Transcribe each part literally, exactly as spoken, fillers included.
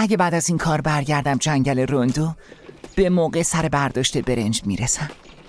اگه بعد از این کار برگردم جنگل روندو، به موقع سر برداشت برنج میرسم.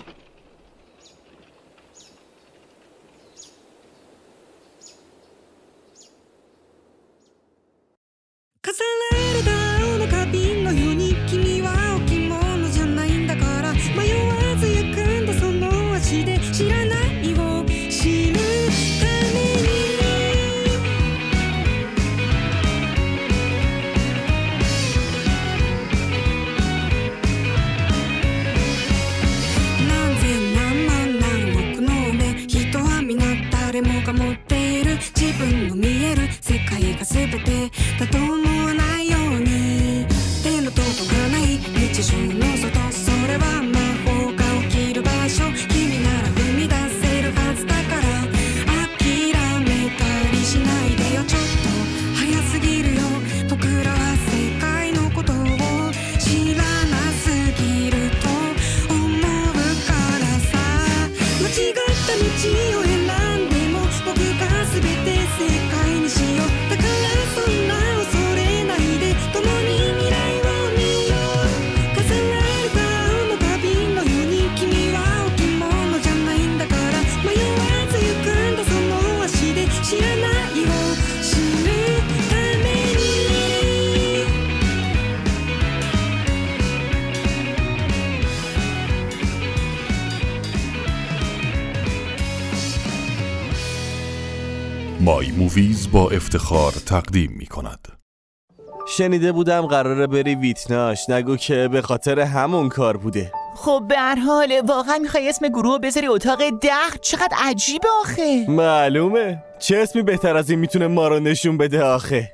مای موویز با افتخار تقدیم می کند. شنیده بودم قراره بری ویتناش، نگو که به خاطر همون کار بوده. خب به هر حال واقعا میخوای اسم گروه بذاری اتاق ده؟ چقدر عجیبه آخه. معلومه، چه اسمی بهتر از این میتونه ما رو نشون بده آخه.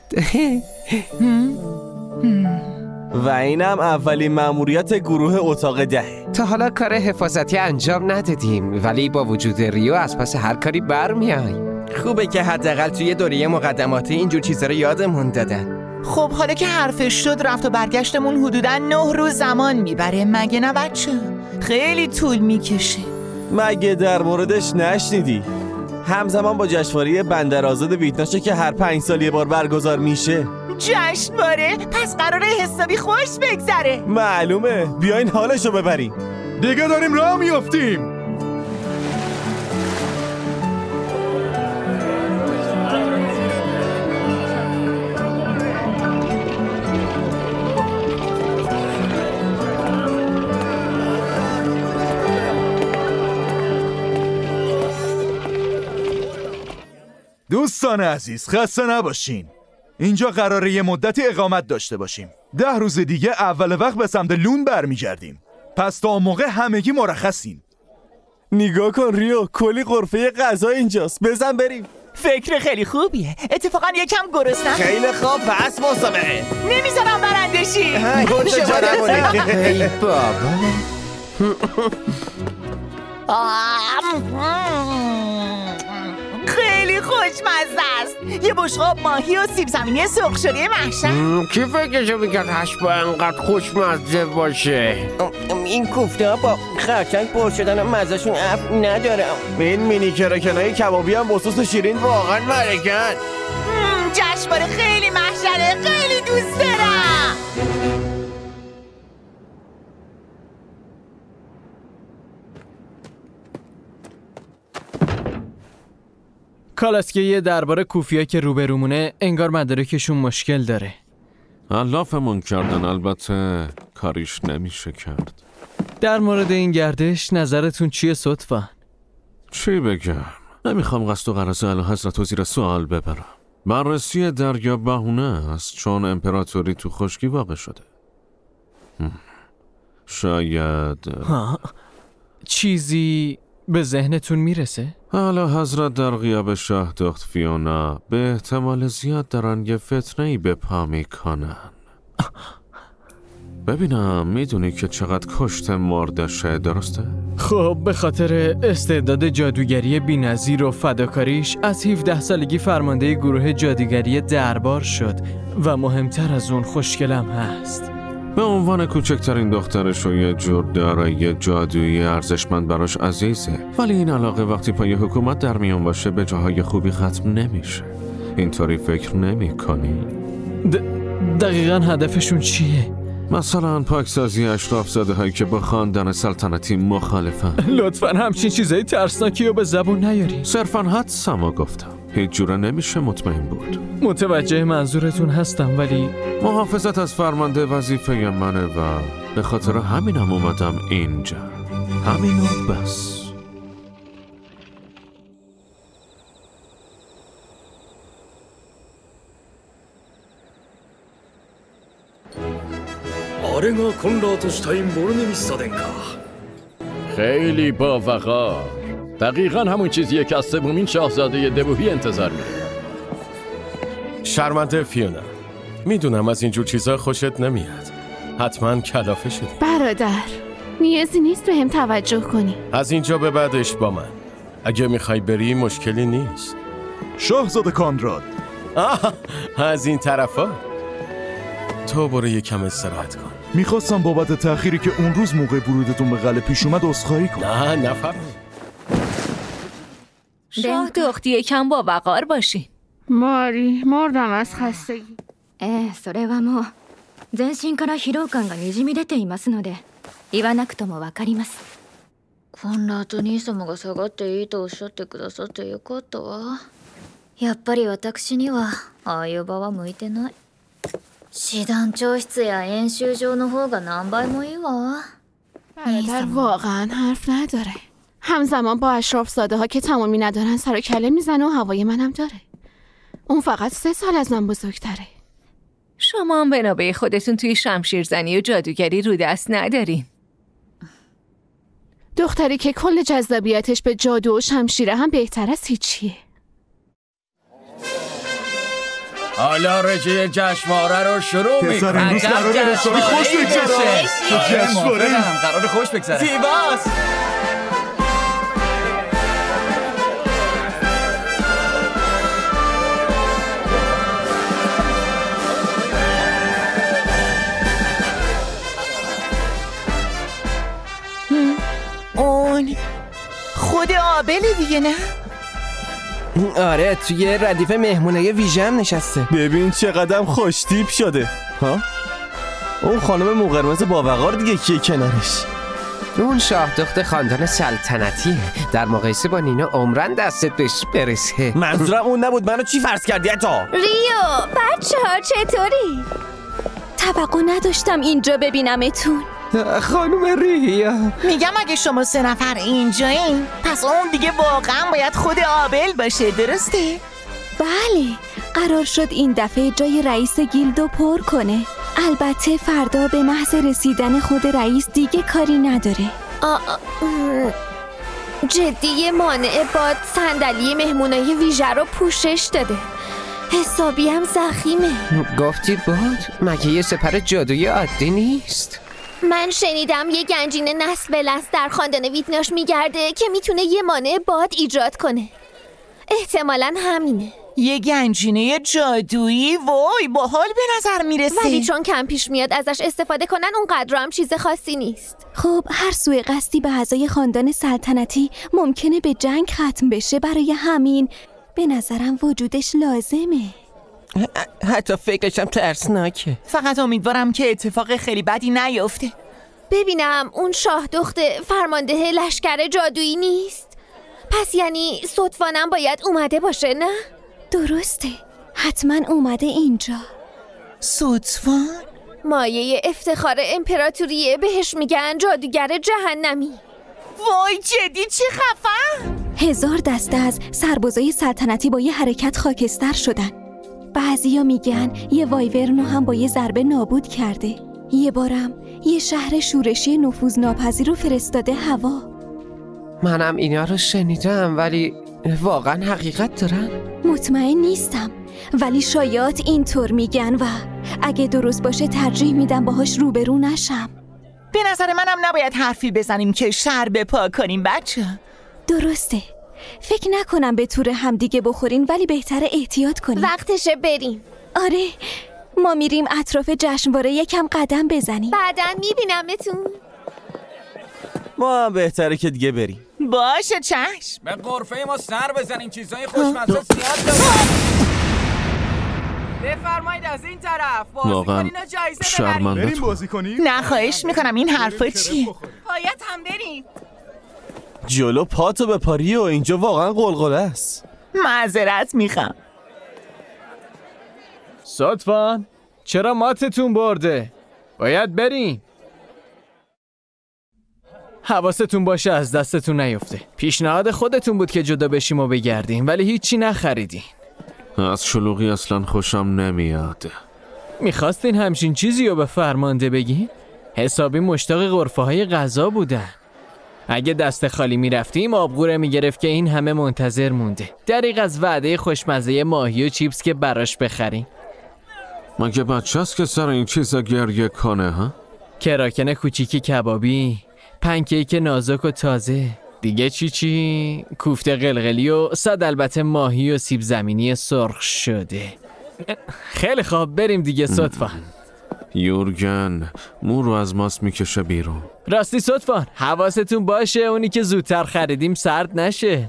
و اینم اولین مأموریت گروه اتاق ده. تا حالا کار حفاظتی انجام ندادیم، ولی با وجود ریو از پس هر کاری برمیای. خوبه که حداقل توی دوره مقدماتی اینجور چیزا رو یادمون دادن. خب حالا که حرفش شد، رفت و برگشتمون حدوداً نه روز زمان میبره، مگه نه بچه؟ خیلی طول میکشه. مگه در موردش نشنیدی؟ همزمان با جشنواره بندر آزاد ویتناشه که هر پنج سال یه بار برگزار میشه. جشنواره؟ پس قراره حسابی خوش بگذره. معلومه، بیاین حالشو ببریم. دیگه داریم راه میافتیم. دوستان عزیز خسته نباشین. اینجا قراره یه مدتی اقامت داشته باشیم. ده روز دیگه اول وقت به سمت لون برمیگردیم. پس تا موقع همگی مرخصین. نگاه کن ریو، کلی غرفه غذا اینجاست، بزن بریم. فکر خیلی خوبیه. اتفاقا یکم گرسنم. خیلی خوب، پس مسابقه. نمیذارم برندشی. ای بابا. خیلی خوشمزه است. یه بشقاب ماهی و سیب زمینی سرخ شده محشر. کی فکرشو میکرد هشت با انقدر خوشمزه باشه؟ این کوفته ها با خرچنگ پر شدن و مزهشون اف نداره. این مینی کرکنای کبابی هم با سس شیرین واقعا مرکن. جشنواره خیلی محشره، خیلی دوست دارم. کالاسکه درباره کوفیا که روبرومونه انگار مدارکشون مشکل داره. علافمون کردن، البته کاریش نمیشه کرد. در مورد این گردش نظرتون چیه صدفا؟ چی بگم؟ نمیخوام قصد و غرض اعلیحضرت رو زیر سوال ببرم. بررسی دریا بهونه است چون امپراتوری تو خشکی واقع شده. شاید ها؟ چیزی به ذهنتون میرسه؟ اعلیحضرت در غیاب شاه دخت فیونا به احتمال زیاد دارن یه فتنه‌ای به پا میکنن. ببینم میدونی که چقدر کشته مردشه، درسته؟ خب به خاطر استعداد جادوگری بی‌نظیر و فداکاریش از هفده سالگی فرمانده گروه جادوگری دربار شد و مهمتر از اون خوشگلم هست. به عنوان کوچکترین دخترش و یه جور دارایی جادویی ارزشمند براش عزیزه، ولی این علاقه وقتی پای حکومت در میون باشه به جاهای خوبی ختم نمیشه. اینطوری فکر نمی کنی؟ د... دقیقاً هدفشون چیه؟ مثلا پاکسازی اشراف زاده هایی که با خاندان سلطنتی مخالفن. لطفاً همچین چیزای ترسناکی رو به زبون نیاری. صرفاً حدسمو گفتم. هیچ جوره نمیشه مطمئن بود. متوجه منظورتون هستم ولی محافظت از فرمانده وظیفه منه و به خاطر همینم اومدم اینجا. همینو بس. خیلی با وقار. دقیقاً همون چیزیه که از سومین شاهزاده دبوهی انتظار میره. شرمنده فیونا، میدونم از اینجور چیزا خوشت نمیاد. حتما کلافه شدی. برادر نیازی نیست به هم توجه کنی. از اینجا به بعدش با من. اگه میخوای بری مشکلی نیست. شاهزاده کانراد. آه، از این طرفا. تو برو یکم استراحت کن. میخواستم بابت تأخیری که اون روز موقع ورودتون به قلعه پیش اومد عذرخواهی کنم. نه نفرم. شاه دختی یکم با وقار باشی. ماری مردم از خستگی. ええ、それはもう全身から疲労感がにじみ出ていますので言わなくともわかります。コンラード兄様が下がっていいとおっしゃってくださってよかったわ。やっぱり私にはああいう場は向いてない。師団長室や演習場の方が何倍もいいわ。 برادر واقعا حرف نداره. همزمان با اشراف زاده ها که تمامی ندارن سر و کله میزنه و هوای منم داره. اون فقط سه سال از من بزرگتره. شما هم بنابه خودتون توی شمشیرزنی و جادوگری رو دست ندارین. دختری که کل جذابیتش به جادو و شمشیره هم بهتر از هیچیه. حالا رژه جشنواره رو شروع میکنم. پسر امروز قراره رستوران خوش بگذره. جشنواره هم قراره خوش بگذره. زیباست. اون خود آبل دیگه نه؟ آره توی ردیف مهمونای ویژه هم نشسته. ببین چقدر خوش تیپ شده. ها؟ اون خانم موقرمز باوقار دیگه کیه کنارش؟ اون شاه دخت خاندان سلطنتیه. در مقایسه با نینا عمرن دستت بهش برسه. منظورم اون نبود. منو چی فرض کردی تا؟ ریو بچه ها چطوری؟ توقع نداشتم اینجا ببینمتون. خانم رییا میگم اگه شما سه نفر اینجایین پس اون دیگه واقعا باید خود آبل باشه، درسته؟ بله، قرار شد این دفعه جای رئیس گیلدو پر کنه. البته فردا به محض رسیدن خود رئیس دیگه کاری نداره. جدی مانع باد صندلی مهمونای ویژه رو پوشش داده. حسابی هم زخیمه. گفتی باد؟ مگه یه سپر جادویی عادی نیست؟ من شنیدم یه گنجینه نصف بلس در خاندان ویتناش میگرده که میتونه یه مانع باد ایجاد کنه. احتمالاً همینه. یه گنجینه جادویی؟ وای باحال به نظر میرسه. ولی چون کم پیش میاد ازش استفاده کنن اونقدر هم چیز خاصی نیست. خب هر سوء قصدی به اعضای خاندان سلطنتی ممکنه به جنگ ختم بشه. برای همین به نظرم وجودش لازمه. حتی فکرشم ترسناکه. فقط امیدوارم که اتفاق خیلی بدی نیفته. ببینم اون شاه دخت فرمانده لشکر جادویی نیست؟ پس یعنی صدفانم باید اومده باشه نه؟ درسته، حتما اومده اینجا. صدفان؟ مایه افتخار امپراتوریه، بهش میگن جادوگر جهنمی. وای جدی چه خفن! هزار دسته از سربازای سلطنتی با یه حرکت خاکستر شدن. بعضیا میگن یه وایورنو هم با یه ضربه نابود کرده. یه بارم یه شهر شورشی نفوذ ناپذیر رو فرستاده هوا. منم اینا رو شنیدم ولی واقعا حقیقت دارن؟ مطمئن نیستم ولی شایعات اینطور میگن و اگه درست باشه ترجیح میدم باهاش روبرو نشم. به نظر منم نباید حرفی بزنیم که شر بپا کنیم بچه. درسته، فکر نکنم به تور همدیگه بخورین ولی بهتره احتیاط کنیم. وقتشه بریم. آره ما میریم اطراف جشنواره یکم قدم بزنیم. بعداً میبینمتون. ما هم بهتره که دیگه بریم. باشه چشم. به غرفه ما سر بزنیم، چیزای خوشمزه زیاد داریم. بفرمایید از این طرف. واقعا شرمنده بریم تو. بازی کنیم؟ نه خواهش میکنم، این حرفا چیه؟ باید هم بریم. جلو پاتو به پاری و اینجا واقعا قلقله است. معذرت میخوام. صدفان چرا ماتتون برده؟ باید بریم. حواستون باشه از دستتون نیفته. پیشنهاد خودتون بود که جدا بشیم و بگردیم، ولی هیچی نخریدین. از شلوغی اصلا خوشم نمیاد. میخواستین همچین چیزی رو به فرمانده بگین؟ حسابی مشتاق غرفه های غذا بودن. اگه دست خالی میرفتیم آبگوره میگرفت که این همه منتظر مونده. دریغ از وعده خوشمزه ماهی و چیپس که براش بخریم. مگه بچه است که سر این چیزا گریه کنه ها؟ کراکن کوچیکی کبابی، پنکیک نازک و تازه، دیگه چی چی؟ کوفته قلقلی و صد البته ماهی و سیب زمینی سرخ شده. خیلی خوب بریم دیگه صدفان. یورگن مو رو از ماست میکشه بیرون. راستی صدفان حواستون باشه اونی که زودتر خریدیم سرد نشه.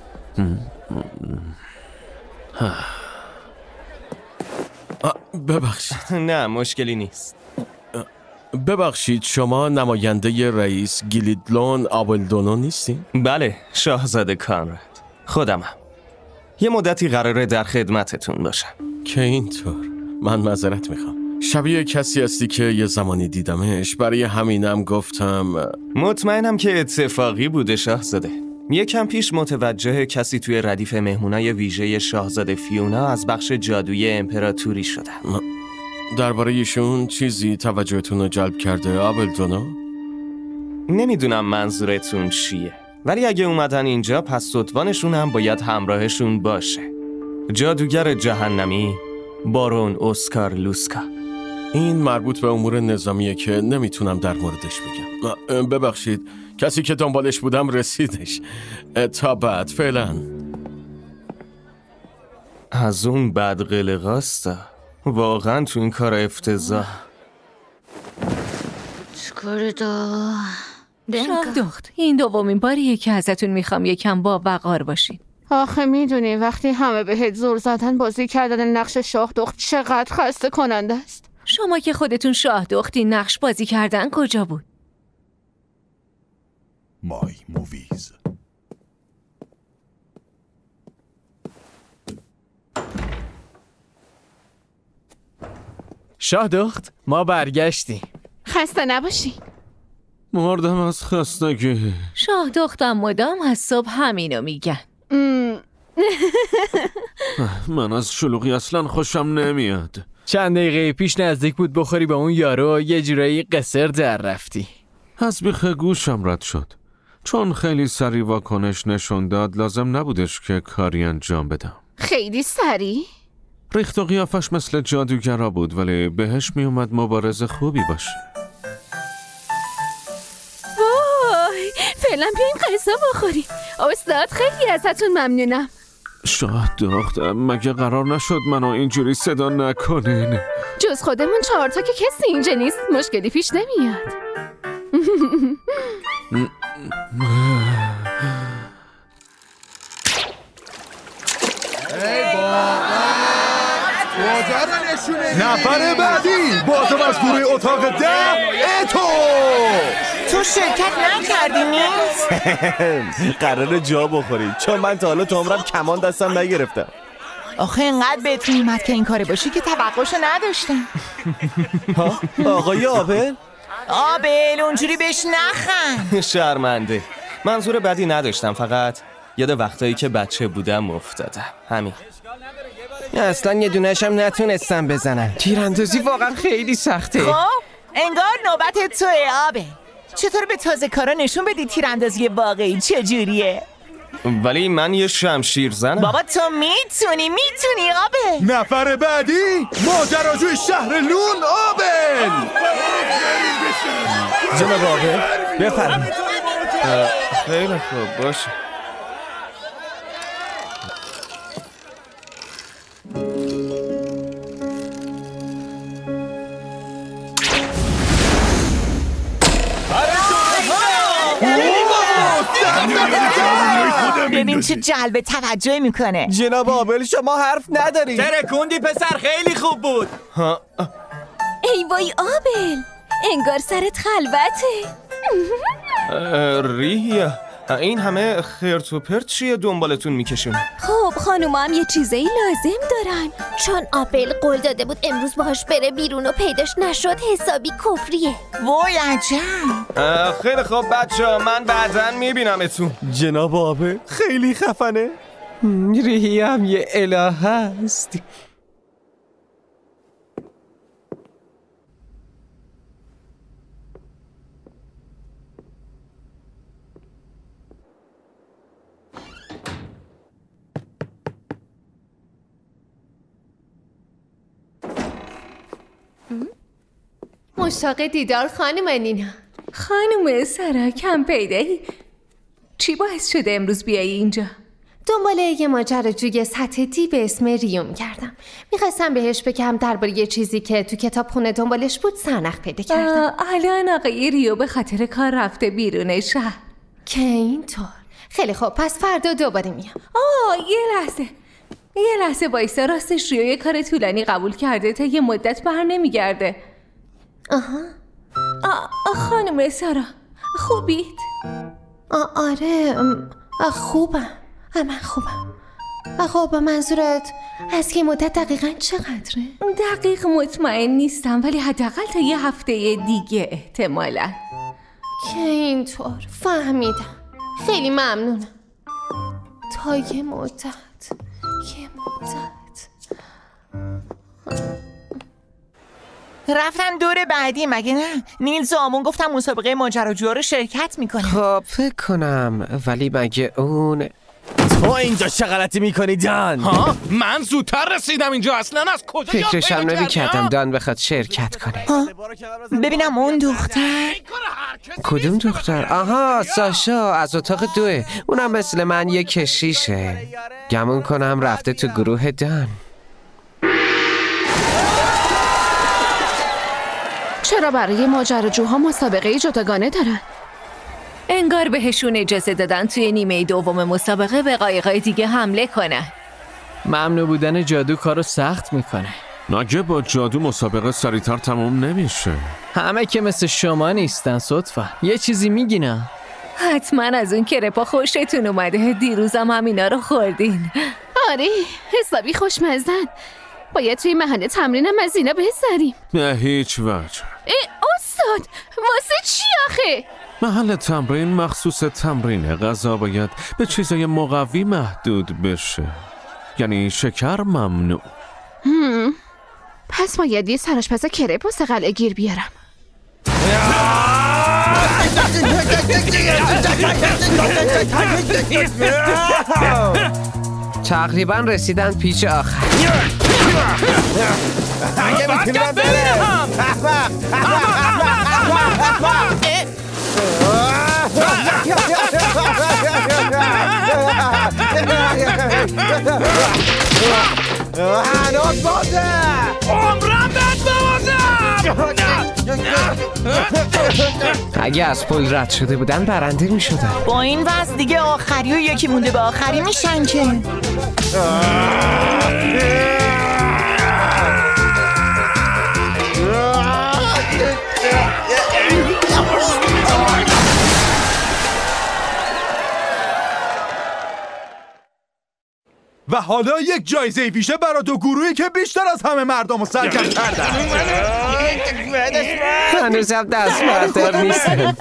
ببخشید. نه مشکلی نیست. ببخشید شما نماینده رئیس گلیدلون آبلدونو نیستین؟ بله شاهزاده کانراد خودمم. یه مدتی قراره در خدمتتون باشم. که اینطور؟ من معذرت میخوام. شبیه کسی هستی که یه زمانی دیدمش، برای همینم گفتم. مطمئنم که اتفاقی بوده شاهزاده. یکم پیش متوجه کسی توی ردیف مهمونای ویژه شاهزاده فیونا از بخش جادویی امپراتوری شدم. درباره ایشون چیزی توجهتون رو جلب کرده آبلدونو؟ نمیدونم منظورتون چیه، ولی اگه اومدن اینجا پس صدوانشون هم باید همراهشون باشه. جادوگر جهنمی بارون اسکار لوسکا. این مربوط به امور نظامیه که نمیتونم در موردش بگم. ببخشید کسی که دنبالش بودم رسیدش. تا بعد فعلا. از اون بد قلقاستا واقعا تو این کار افتضاح. شاه دخت این دومین باریه که ازتون میخوام یکم با وقار باشین. آخه میدونی وقتی همه بهت زور زدن بازی کردن نقش شاه دخت چقدر خسته کننده است. شما که خودتون شاه دختی نقش بازی کردن کجا بود؟ مای موویز. شاه دخت ما برگشتیم. خسته نباشی. مردم از خستگی. شاه دختم مدام از صبح همینو میگن. من از شلوغی اصلا خوشم نمیاد. چند دقیقه پیش نزدیک بود بخوری به اون یارو یه جورایی قصر در رفتی. از بیخ گوشم رد شد. چون خیلی سریع واکنش نشون داد لازم نبودش که کاری انجام بدم. خیلی سریع؟ ریخت و قیافش مثل جادوگرا بود ولی بهش می اومد مبارز خوبی باشه. وای فعلا بیاین غذا بخوریم. استاد خیلی ازتون ممنونم. شاه دخت مگه قرار نشد منو اینجوری صدا نکنین؟ جز خودمون چهارتا که کسی اینجا نیست مشکلی پیش نمیاد. نفر بعدی بازم از گروه اتاق ده اتو. تو شرکت نکردی نیست؟ قرار جا بخوری چون من تا حالا تو عمرم کمان دستم نگرفتم. آخه اینقدر بهتون اومد که این کاره باشی که توقعشو نداشتم. ها آقای آبل؟ آبل اونجوری بهش نخند. شرمنده. منظور بدی نداشتم، فقط یاد وقتایی که بچه بودم افتادم همین. اصلا یه دونش هم نتونستم بزنم. تیراندازی واقعا خیلی سخته. خب انگار نوبت توه آبل. چطور به تازه کارا نشون بدی تیراندازی واقعی چجوریه؟ ولی من یه شمشیر زنم. بابا تو میتونی میتونی آبل. نفر بعدی ماجراجوی شهر لون آبل. جناب آبل بفرمایید. خیلی خوب باشه. ببین چه جلب توجه میکنه. جناب آبل شما حرف ندارید. ترکوندی پسر، خیلی خوب بود. ها ای وای آبل، انگار سرت خلوته. ریحیه، این همه خرت و پرت چیه دنبالتون میکشون؟ خب خانوما هم یه چیزایی لازم دارن، چون آبل قول داده بود امروز باهاش بره بیرون و پیداش نشد حسابی کفریه. وای عجب. خیلی خوب بچه، من بعداً میبینمتون. جناب آبل خیلی خفنه. ریحیه هم یه الهه است. مشتاق دیدار خانم نینا. خانم سارا کم پیدایی. چی باعث شده امروز بیایی اینجا؟ دنبال یه ماجراجوی سطح دی به اسم ریو می‌گردم. میخواستم بهش بگم درباره یه چیزی که تو کتابخونه دنبالش بود سرنخ پیدا کردم. الان آقای ریو به خاطر کار رفته بیرون شهر. که اینطور. خیلی خوب، پس فردا دوباره میام. آه یه لحظه یه لحظه وایسا. راستش ریو یه کار طولانی قبول کرده تا یه مدت بر نمیگرده. آها. آ خانم سارا خوبید؟ آ آره خوبم. من خوبم. خب منظورت از که مدت دقیقاً چقدره؟ دقیق مطمئن نیستم، ولی حداقل تا یه هفته دیگه احتمالاً. که اینطور. فهمیدم. خیلی ممنونم. تا یه مدت یه مدت رفتن دور بعدی مگه نه؟ نیلز و آمون گفتم مسابقه ماجراجوها رو شرکت میکنه. خب فکر کنم، ولی مگه اون تو اینجا چه غلطی میکنی دان؟ ها؟ من زودتر رسیدم اینجا، اصلا از کجا یاد فکرشم پیدا نمی کردم؟ کردم دان بخواد شرکت کنه. ها؟ ببینم اون دختر. کدوم دختر؟ آها ساشا از اتاق دوه. اونم مثل من یه کشیشه. گمون کنم رفته تو گروه دان. چرا برای ماجراجوها مسابقه جداگانه دارن؟ انگار بهشون اجازه دادن توی نیمه دوم مسابقه به قایقای دیگه حمله کنن. ممنوع بودن جادو کارو سخت میکنه. نگه با جادو مسابقه سریعتر تموم نمیشه. همه که مثل شما نیستن صدفا. یه چیزی میگینا. حتما از اون کرپا خوشتون اومده. دیروزم همینا رو خوردین. آره حسابی خوشمزن. باید توی محله تمرینم از اینا بذاریم. به هیچ وجه. ای استاد واسه چی آخه؟ محل تمرین مخصوص تمرین غذا باید به چیزای مقوی محدود بشه. یعنی شکر ممنوع. هم. پس باید یه سرآشپز کرپ واسه قلعه گیر بیارم. تقریبا رسیدن پیچ آخر. اگه میتونی من برم. هنوز بازه عمرم بد بازم. اگه از پل رد شده بودن برنده می شدن. با این وضع دیگه آخری و یکی مونده به آخری میشن که. و حالا یک جایزه ویژه برای دو گروهی که بیشتر از همه مردم رو سرکش کردن. هنوزم دست بردار نیستن.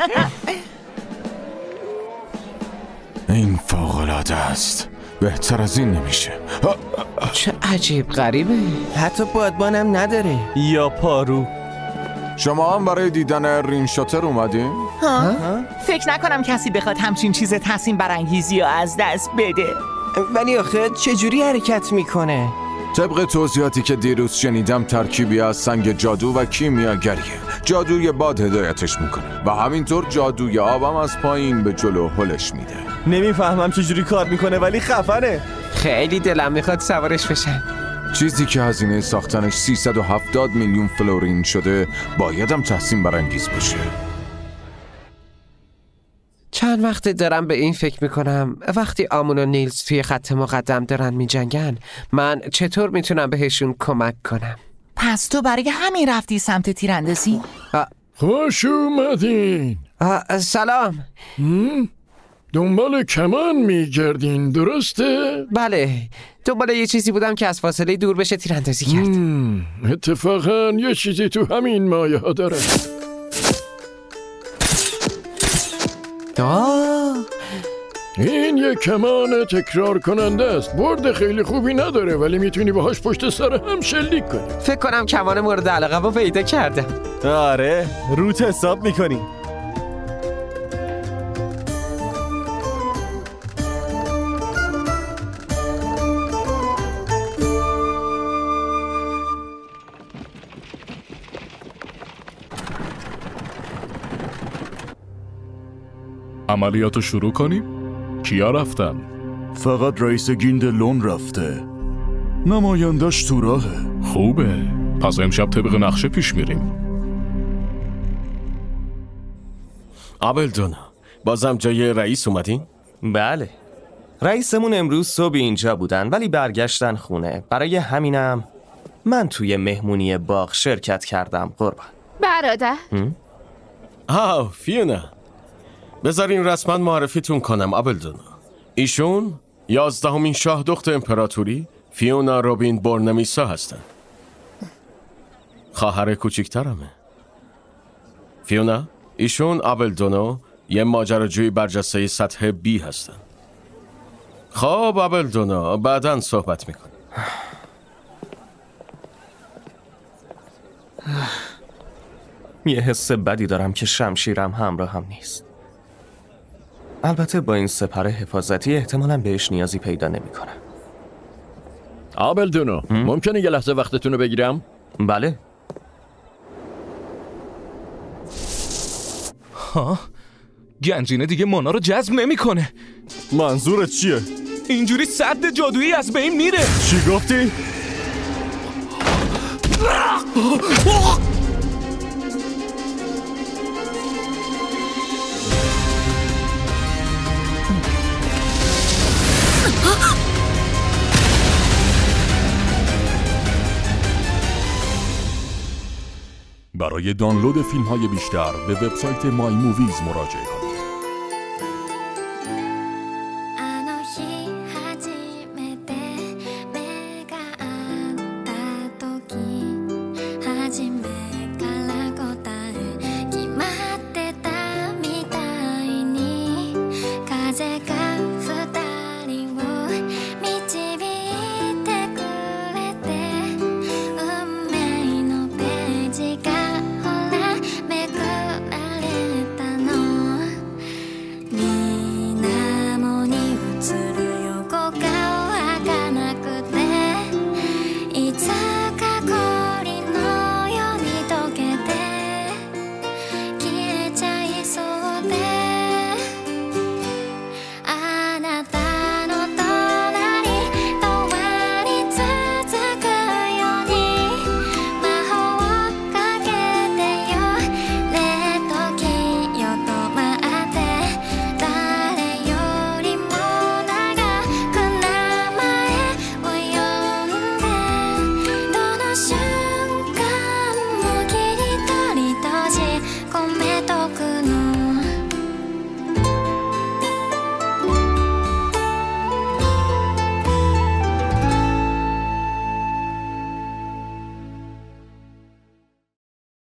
این فوق‌العاده است. بهتر از این نمیشه. چه عجیب غریبه. حتی بادبانم نداره یا پارو. شما هم برای دیدن رین شاتر اومدین؟ ها؟ ها؟ فکر نکنم کسی بخواد همچین چیز تصمیم برانگیزی رو از دست بده. ولی آخه چجوری حرکت میکنه؟ طبق توضیحاتی که دیروز شنیدم ترکیبی از سنگ جادو و کیمیاگریه. جادوی باد هدایتش میکنه و همینطور جادوی آبم از پایین به جلو هلش میده. نمیفهمم چجوری کار میکنه ولی خفنه. خیلی دلم میخواد سوارش بشن. چیزی که هزینه ساختنش سیصد و هفتاد میلیون فلورین شده بایدم تحسین برانگیز باشه. چند چند وقت دارم به این فکر میکنم وقتی آمون و نیلز توی خط مقدم دارن میجنگن من چطور میتونم بهشون کمک کنم؟ پس تو برای همین رفتی سمت تیراندازی؟ خوش اومدین. سلام. دنبال کمان میگردین درسته؟ بله، دنبال یه چیزی بودم که از فاصله دور بشه تیراندازی کرد. اتفاقا یه چیزی تو همین مایه ها داره. آه. این یه کمان تکرار کننده است. برد خیلی خوبی نداره ولی میتونی باهاش پشت سر هم شلیک کنی. فکر کنم کمان مورد علاقه رو پیدا کردم. آره، روت حساب میکنی. عملیاتو شروع کنیم؟ کیا رفتن؟ فقط رئیس گیلد لون رفته. نمایندش تو راهه. خوبه. پس امشب طبق نقشه پیش میریم. آبلدون، بازم جای رئیس اومدین؟ بله. رئیسمون امروز صبح اینجا بودن ولی برگشتن خونه. برای همینم من توی مهمونی باغ شرکت کردم قربان. برادر؟ آه فیونا، بذارین رسما معرفیتون کنم آبلدون. ایشون یازدهمین شاه دخت امپراتوری فیونا روبین برنمیسا هستن. خواهر کوچیکترمه. فیونا، ایشون آبلدونو یه ماجراجوی برجسته سطح بی هستن. خب آبلدونو بعداً صحبت میکنم. یه حس بدی دارم که شمشیرم همراه هم نیست. البته با این سپر حفاظتی احتمالاً بهش نیازی پیدا نمی کنم. آبلدونو، ممکنه یه لحظه وقتتون رو بگیرم؟ بله. ها؟ گنجینه دیگه مانا رو جذب نمیکنه. منظورت چیه؟ اینجوری سد جادویی از بین میره. چی گفتی؟ برای دانلود فیلم های بیشتر به وبسایت مای موویز مراجعه کنید.